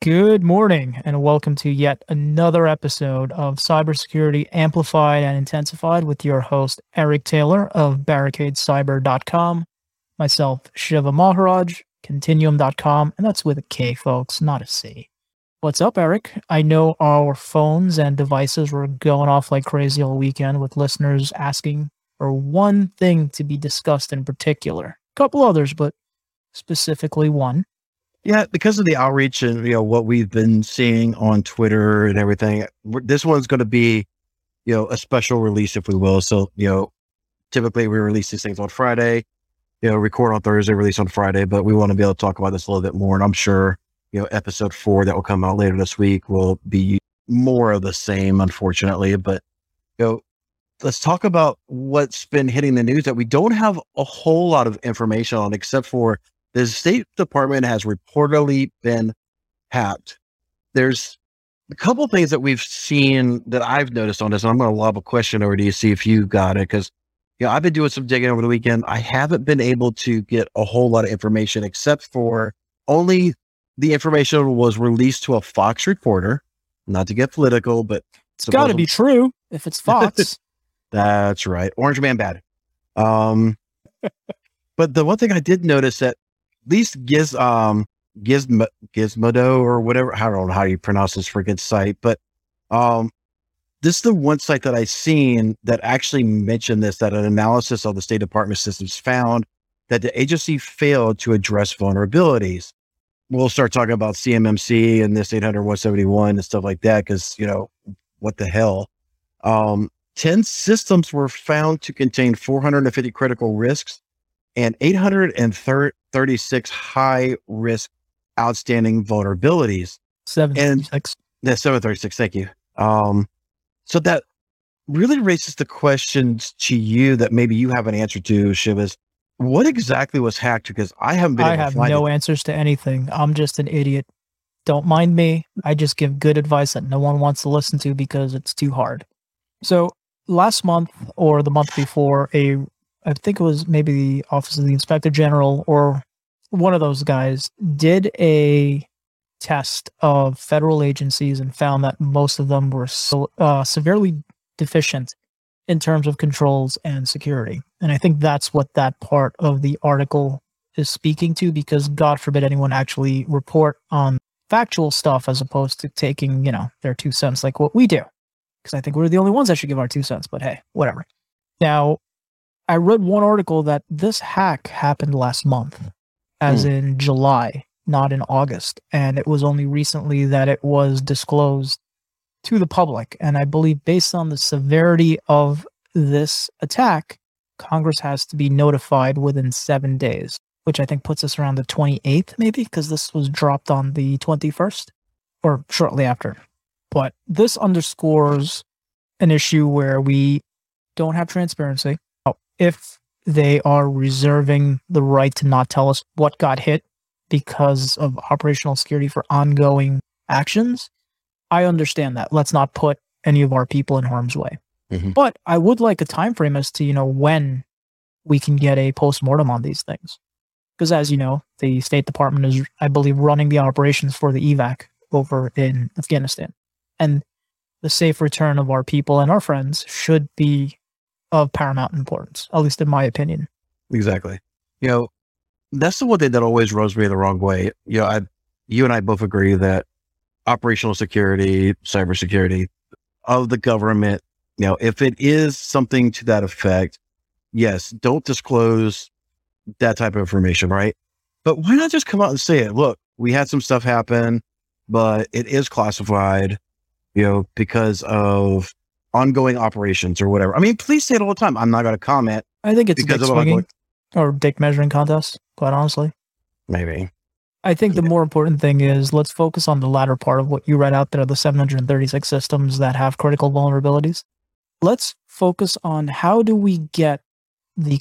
Good morning, and welcome to yet another episode of Cybersecurity Amplified and Intensified with your host, Eric Taylor of BarricadeCyber.com, myself, Shiva Maharaj, Continuum.com, and that's with a K, folks, not a C. What's up, Eric? I know our phones and devices were going off like crazy all weekend with listeners asking for one thing to be discussed in particular. A couple others, but specifically one. Yeah, because of the outreach and what we've been seeing on Twitter and everything, this one's going to be a special release, if we will. So typically we release these things on Friday, record on Thursday, release on Friday, but we want to be able to talk about this a little bit more. And I'm sure episode 4 that will come out later this week will be more of the same, unfortunately. But let's talk about what's been hitting the news that we don't have a whole lot of information on, except for the State Department has reportedly been hacked. There's a couple of things that we've seen that I've noticed on this, and I'm going to lob a question over to you, see if you got it, because I've been doing some digging over the weekend. I haven't been able to get a whole lot of information, except for only the information was released to a Fox reporter. Not to get political, but it's got to be true if it's Fox. That's right. Orange Man bad. But the one thing I did notice that at least Gizmodo or whatever, I don't know how you pronounce this freaking site, but this is the one site that I seen that actually mentioned this, that an analysis of the State Department systems found that the agency failed to address vulnerabilities. We'll start talking about CMMC and this 800.171 and stuff like that, because, what the hell? 10 systems were found to contain 450 critical risks and 836 high risk outstanding vulnerabilities. 736. Yeah, 736. Thank you. So that really raises the questions to you that maybe you have an answer to, Shivas. What exactly was hacked? Because I haven't been able to find no answers to anything. I'm just an idiot. Don't mind me. I just give good advice that no one wants to listen to because it's too hard. So last month or the month before, I think it was maybe the Office of the Inspector General or one of those guys did a test of federal agencies and found that most of them were severely deficient in terms of controls and security. And I think that's what that part of the article is speaking to, because God forbid anyone actually report on factual stuff as opposed to taking, their 2 cents like what we do. Because I think we're the only ones that should give our 2 cents, but hey, whatever. Now, I read one article that this hack happened last month, as in July, not in August. And it was only recently that it was disclosed to the public. And I believe based on the severity of this attack, Congress has to be notified within 7 days, which I think puts us around the 28th, maybe, because this was dropped on the 21st or shortly after. But this underscores an issue where we don't have transparency. If they are reserving the right to not tell us what got hit because of operational security for ongoing actions, I understand that. Let's not put any of our people in harm's way. Mm-hmm. But I would like a time frame as to, when we can get a postmortem on these things. Because as you know, the State Department is, I believe, running the operations for the evac over in Afghanistan. And the safe return of our people and our friends should be of paramount importance, at least in my opinion. Exactly. That's the one thing that always rubs me the wrong way. You and I both agree that operational security, cybersecurity of the government, if it is something to that effect, yes, don't disclose that type of information, right? But why not just come out and say it? Look, we had some stuff happen, but it is classified, because of ongoing operations or whatever. I mean, please say it all the time. I'm not going to comment. I think it's dick swinging or dick measuring contest, quite honestly. Maybe. I think the more important thing is let's focus on the latter part of what you read out there, the 736 systems that have critical vulnerabilities. Let's focus on how do we get the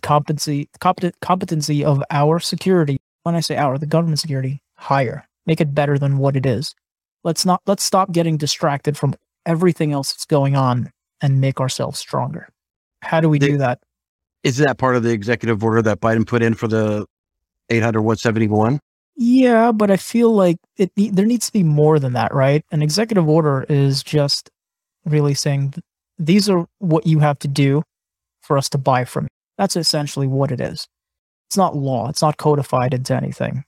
competency of our security, when I say our, the government security, higher. Make it better than what it is. Let's stop getting distracted from everything else that's going on and make ourselves stronger. How do we do that? Is that part of the executive order that Biden put in for the 800.171? Yeah, but I feel like there needs to be more than that, right? An executive order is just really saying these are what you have to do for us to buy from you. That's essentially what it is. It's not law. It's not codified into anything.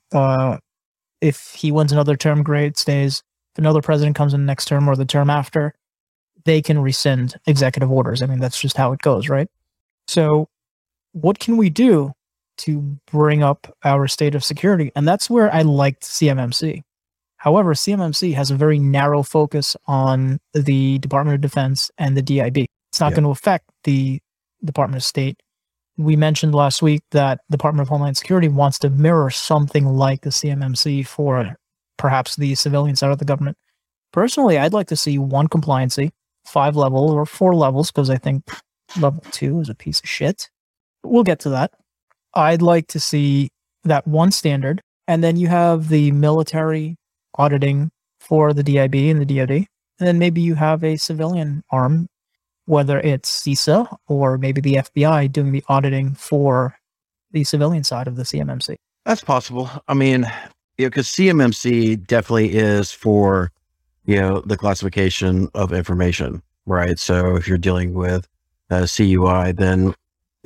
If he wins another term, great, stays. If another president comes in the next term or the term after, they can rescind executive orders. I mean, that's just how it goes, right? So what can we do to bring up our state of security? And that's where I liked CMMC. However, CMMC has a very narrow focus on the Department of Defense and the DIB. It's not going to affect the Department of State. We mentioned last week that Department of Homeland Security wants to mirror something like the CMMC for perhaps the civilian side of the government. Personally, I'd like to see one compliancy, 5 levels or 4 levels, because I think level 2 is a piece of shit. We'll get to that. I'd like to see that one standard, and then you have the military auditing for the DIB and the DoD, and then maybe you have a civilian arm, whether it's CISA or maybe the FBI doing the auditing for the civilian side of the CMMC. That's possible. I mean, because CMMC definitely is for, the classification of information, right? So if you're dealing with CUI, then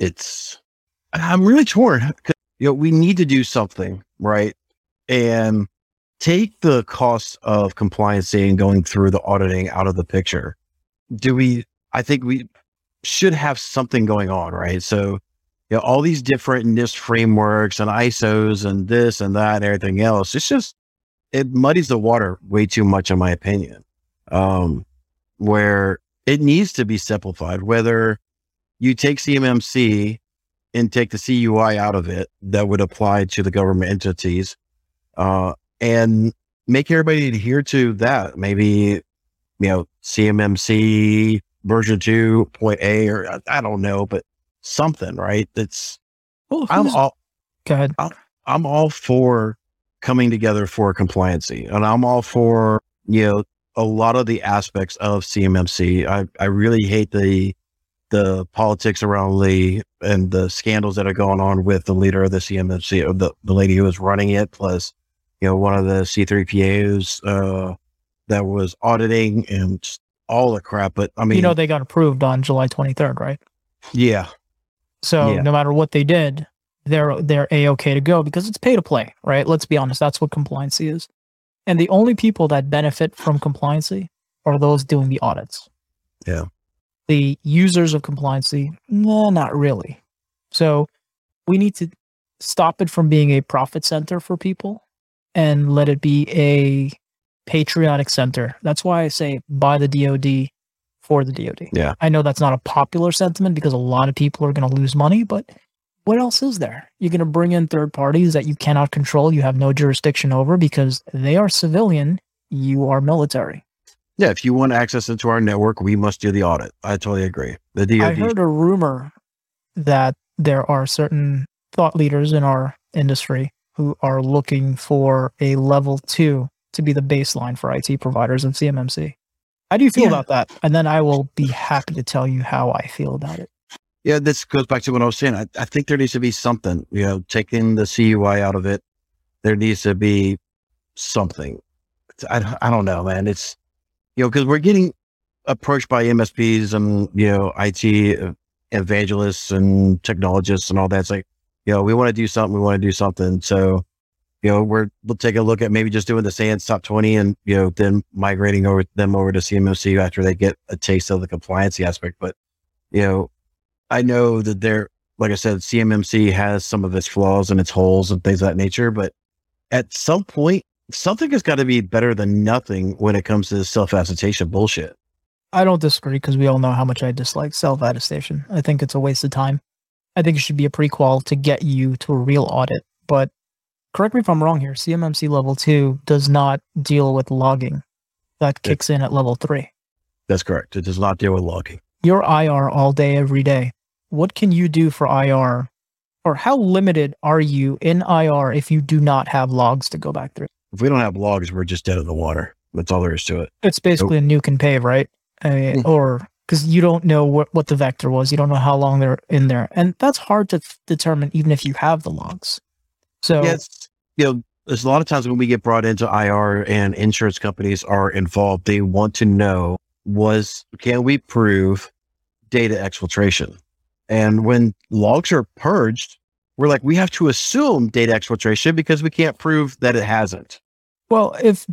I'm really torn. We need to do something, right? And take the cost of compliancy and going through the auditing out of the picture. I think we should have something going on, right? So, all these different NIST frameworks and ISOs and this and that and everything else, it muddies the water way too much, in my opinion, where it needs to be simplified, whether you take CMMC and take the CUI out of it that would apply to the government entities, and make everybody adhere to that. Maybe, CMMC version 2.A, or I don't know, but something, right? Go ahead. I'm all for coming together for compliancy, and I'm all for, a lot of the aspects of CMMC. I really hate the politics around Lee and the scandals that are going on with the leader of the CMMC, or the lady who was running it, plus, one of the C3PAs that was auditing and just all the crap. But I mean, they got approved on July 23rd, right? Yeah. So no matter what they did, they're A-okay to go because it's pay to play, right? Let's be honest. That's what compliancy is. And the only people that benefit from compliancy are those doing the audits. Yeah. The users of compliancy, no, not really. So we need to stop it from being a profit center for people and let it be a patriotic center. That's why I say buy the DoD for the DoD. Yeah. I know that's not a popular sentiment because a lot of people are going to lose money, but what else is there? You're going to bring in third parties that you cannot control, you have no jurisdiction over because they are civilian, you are military. Yeah, if you want access into our network, we must do the audit. I totally agree. The DoD. I heard a rumor that there are certain thought leaders in our industry who are looking for a level 2 to be the baseline for IT providers of CMMC. How do you feel about that? And then I will be happy to tell you how I feel about it. Yeah, this goes back to what I was saying. I think there needs to be something, taking the CUI out of it. There needs to be something. I don't know, man. It's, because we're getting approached by MSPs and, IT evangelists and technologists and all that. It's like, we want to do something. So, we'll take a look at maybe just doing the SANS top 20 and, then migrating them over to CMMC after they get a taste of the compliancy aspect. But, I know that like I said, CMMC has some of its flaws and its holes and things of that nature, but at some point, something has got to be better than nothing when it comes to self-attestation bullshit. I don't disagree because we all know how much I dislike self-attestation. I think it's a waste of time. I think it should be a prequel to get you to a real audit. But correct me if I'm wrong here, CMMC level 2 does not deal with logging. That kicks in at level 3. That's correct. It does not deal with logging. You're IR all day, every day. What can you do for IR? Or how limited are you in IR if you do not have logs to go back through? If we don't have logs, we're just dead in the water. That's all there is to it. It's basically a nuke and pave, right? Or because you don't know what the vector was. You don't know how long they're in there. And that's hard to determine even if you have the logs. So yes, there's a lot of times when we get brought into IR and insurance companies are involved, they want to know can we prove data exfiltration? And when logs are purged, we're like, we have to assume data exfiltration because we can't prove that it hasn't. Well,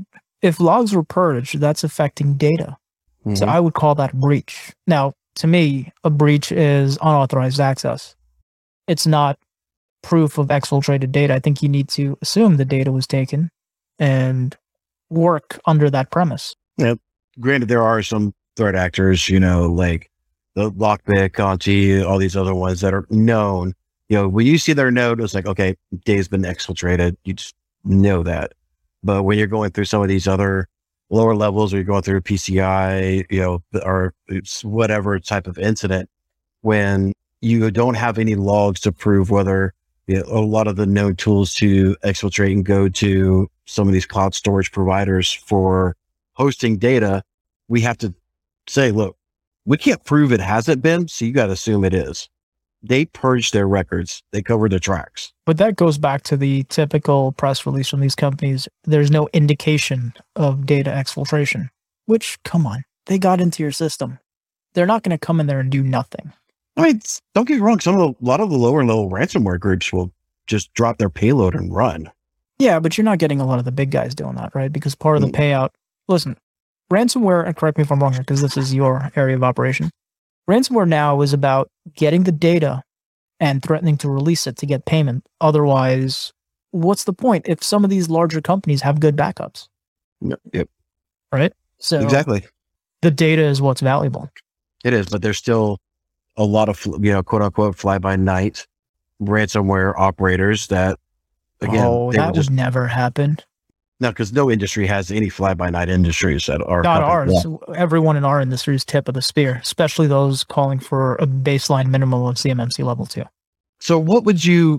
if logs were purged, that's affecting data. Mm-hmm. So I would call that a breach. Now, to me, a breach is unauthorized access. It's not proof of exfiltrated data. I think you need to assume the data was taken and work under that premise. Yeah. Granted, there are some threat actors, like the Lockbit, Conti, all these other ones that are known. When you see their node, it's like, okay, data's been exfiltrated. You just know that. But when you're going through some of these other lower levels, or you're going through PCI, or whatever type of incident, when you don't have any logs to prove whether a lot of the known tools to exfiltrate and go to some of these cloud storage providers for hosting data, we have to say, look, we can't prove it hasn't been, so you got to assume it is. They purged their records. They covered their tracks. But that goes back to the typical press release from these companies. There's no indication of data exfiltration, which, come on, they got into your system. They're not going to come in there and do nothing. I mean, don't get me wrong. A lot of the lower level ransomware groups will just drop their payload and run. Yeah, but you're not getting a lot of the big guys doing that, right? Because part of the payout, listen, ransomware, and correct me if I'm wrong here, because this is your area of operation. Ransomware now is about getting the data and threatening to release it to get payment. Otherwise, what's the point if some of these larger companies have good backups? Yep. Right? So exactly. The data is what's valuable. It is, but there's still a lot of, quote unquote, fly by night ransomware operators that, again, that would never happen. No, because no industry has any fly-by-night industries that are not ours. Yeah. Everyone in our industry is tip of the spear, especially those calling for a baseline minimum of CMMC level 2. So what would you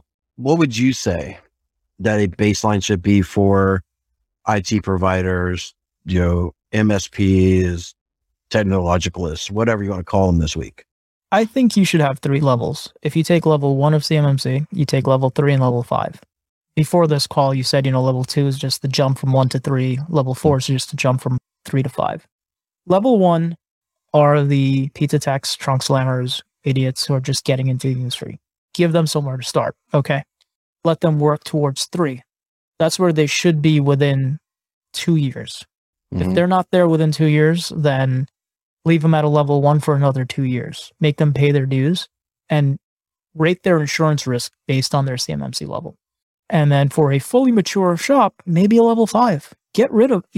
say that a baseline should be for IT providers, MSPs, technologicalists, whatever you want to call them this week? I think you should have 3 levels. If you take level 1 of CMMC, you take level 3 and level 5. Before this call, you said, level 2 is just the jump from 1 to 3. Level 4 is just the jump from 3 to 5. Level 1 are the pizza techs, trunk slammers, idiots who are just getting into the industry. Give them somewhere to start, okay? Let them work towards 3. That's where they should be within 2 years. Mm-hmm. If they're not there within 2 years, then leave them at a level 1 for another 2 years. Make them pay their dues and rate their insurance risk based on their CMMC level. And then for a fully mature shop, maybe a level 5. Get rid of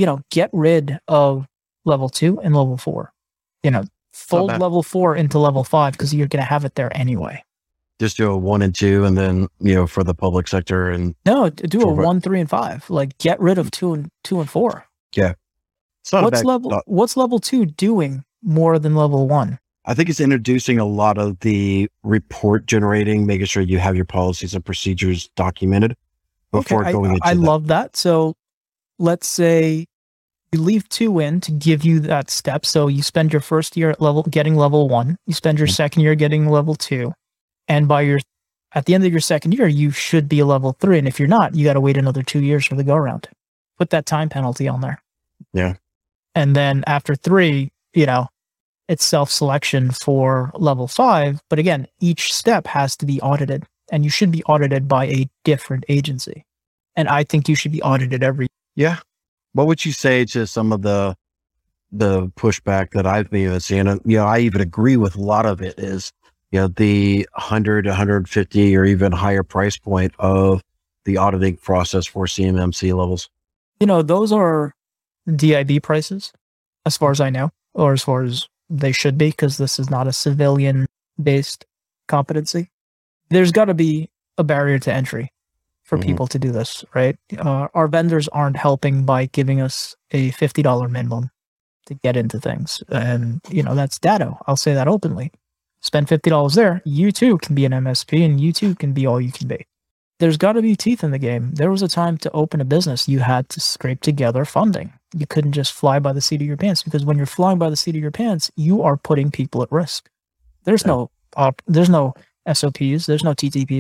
level 2 and level 4. Fold level 4 into level 5 because you're going to have it there anyway. Just do a 1 and 2, and then for the public sector and no, do a 1, 3, and 5. Like get rid of 2 and 4. Yeah, what's level 2 doing more than level 1? I think it's introducing a lot of the report generating, making sure you have your policies and procedures documented before going into I love that. So let's say you leave 2 in to give you that step. So you spend your first year at getting level 1. You spend your second year getting level 2. And at the end of your second year, you should be a level 3. And if you're not, you got to wait another 2 years for the go around. Put that time penalty on there. Yeah. And then after 3, it's self-selection for level 5. But again, each step has to be audited, and you should be audited by a different agency. And I think you should be audited every year. Yeah. What would you say to some of the pushback that I've been seeing? I even agree with a lot of it is, the 100, 150 or even higher price point of the auditing process for CMMC levels. Those are DIB prices, as far as I know, or as far as they should be, because this is not a civilian-based competency. There's got to be a barrier to entry for people to do this, right? Our vendors aren't helping by giving us a $50 minimum to get into things. And, that's Datto. I'll say that openly. Spend $50 there. You too can be an MSP, and you too can be all you can be. There's got to be teeth in the game. There was a time to open a business, you had to scrape together funding. You couldn't just fly by the seat of your pants, because when you're flying by the seat of your pants, you are putting people at risk. There's no SOPs, there's no TTPs there.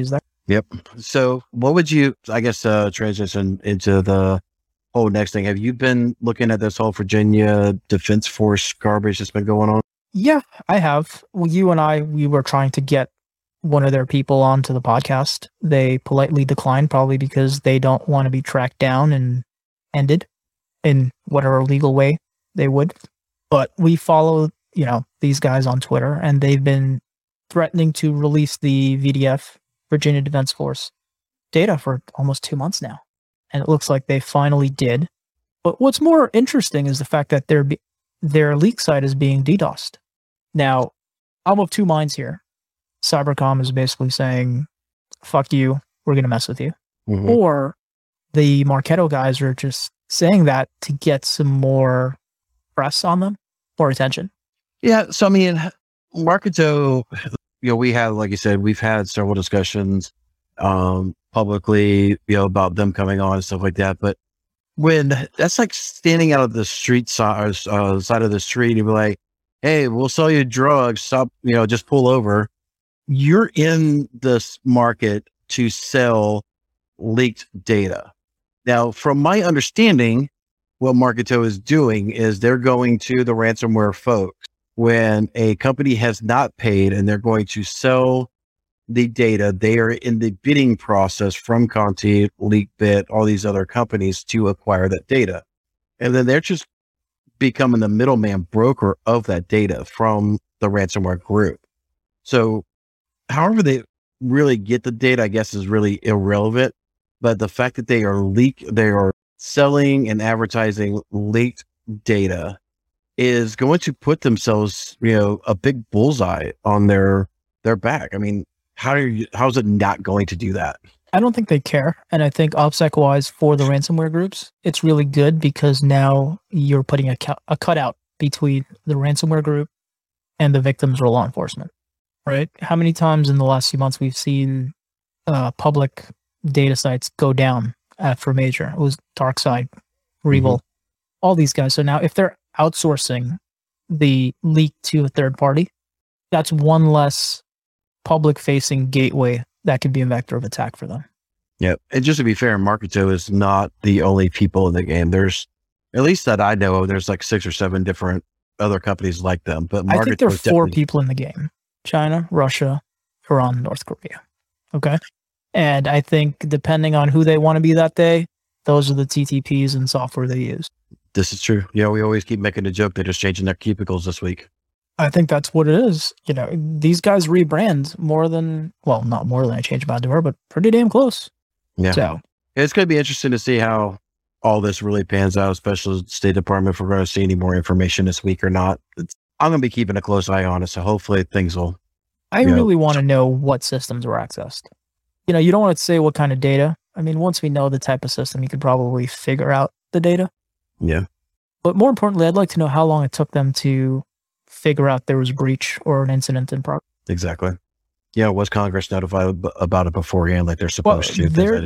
Yep. So what would you, I guess, transition into the whole next thing? Have you been looking at this whole Virginia Defense Force garbage that's been going on? Yeah, I have. Well, you and I, we were trying to get one of their people onto the podcast. They politely declined, probably because they don't want to be tracked down and ended in whatever legal way they would. But we follow, these guys on Twitter, and they've been threatening to release the VDF, Virginia Defense Force, data for almost 2 months now. And it looks like they finally did. But what's more interesting is the fact that their leak site is being DDoSed. Now, I'm of two minds here. Cybercom is basically saying, fuck you, we're going to mess with you. Mm-hmm. Or the Marketo guys are just saying that to get some more press on them, more attention. Yeah, so I mean, Marketo, we have, like you said, we've had several discussions publicly, about them coming on and stuff like that. But when that's like standing out of the street side of the street, and be like, hey, we'll sell you drugs, stop, just pull over. You're in this market to sell leaked data. Now, from my understanding, what Marketo is doing is they're going to the ransomware folks when a company has not paid and they're going to sell the data. They are in the bidding process from Conti, LeakBit, all these other companies to acquire that data. And then they're just becoming the middleman broker of that data from the ransomware group. So however they really get the data, I guess, is really irrelevant. But the fact that they are selling and advertising leaked data is going to put themselves, a big bullseye on their back. I mean, how's it not going to do that? I don't think they care. And I think OPSEC-wise for the ransomware groups, it's really good because now you're putting a cutout between the ransomware group and the victims or law enforcement, right? How many times in the last few months we've seen public data sites go down after major? It was DarkSide, Revel, all these guys. So now if they're outsourcing the leak to a third party, that's one less public-facing gateway that could be a vector of attack for them. Yeah, and just to be fair, Marketo is not the only people in the game. There's, at least that I know of, there's like 6 or 7 different other companies like them. But I think there are 4 people in the game: China, Russia, Iran, North Korea. Okay, and I think depending on who they want to be that day, those are the TTPs and software they use. This is true. Yeah, we always keep making a joke. They're just changing their cubicles this week. I think that's what it is. These guys rebrand not more than I changed my door, but pretty damn close. Yeah. So it's going to be interesting to see how all this really pans out, especially the State Department, if we're going to see any more information this week or not. I'm going to be keeping a close eye on it. So hopefully things will. I really want to know what systems were accessed. You don't want to say what kind of data. I mean, once we know the type of system, you could probably figure out the data. Yeah. But more importantly, I'd like to know how long it took them to figure out there was a breach or an incident in progress. Exactly. Yeah, was Congress notified about it beforehand, like they're supposed to? That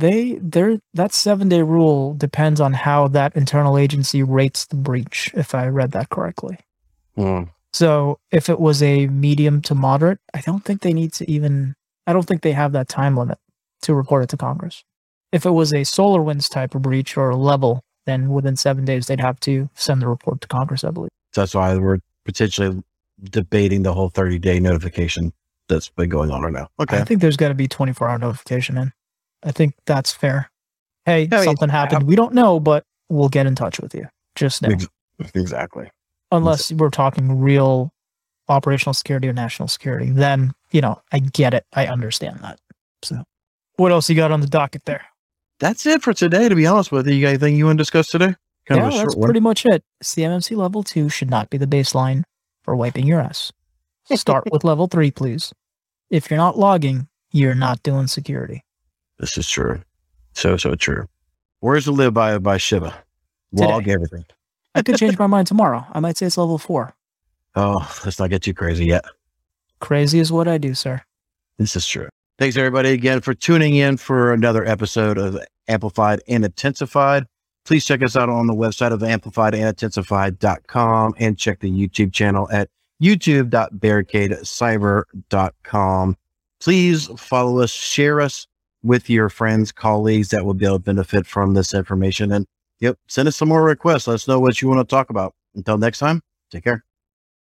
7-day rule depends on how that internal agency rates the breach, if I read that correctly. So if it was a medium to moderate, I don't think they have that time limit to report it to Congress. If it was a SolarWinds type of breach or a level, then within 7 days, they'd have to send the report to Congress, I believe. So that's why we're potentially debating the whole 30-day notification that's been going on right now. Okay. I think there's got to be 24-hour notification in. I think that's fair. Hey, something happened. We don't know, but we'll get in touch with you. Just now. Exactly. Unless we're talking real operational security or national security, then, I get it. I understand that. So what else you got on the docket there? That's it for today, to be honest with you. You got anything you want to discuss today? That's pretty much it. CMMC level 2 should not be the baseline for wiping your ass. Start with level 3, please. If you're not logging, you're not doing security. This is true. So true. Where's the live by Shiva? Log Today. Everything. I could change my mind tomorrow. I might say it's level 4. Oh, let's not get too crazy yet. Crazy is what I do, sir. This is true. Thanks, everybody, again, for tuning in for another episode of Amplified and Intensified. Please check us out on the website of amplifiedandintensified.com and check the YouTube channel at youtube.barricadecyber.com. please follow us, share us with your friends, colleagues that will be able to benefit from this information. And send us some more requests. Let us know what you want to talk about. Until next time, take care.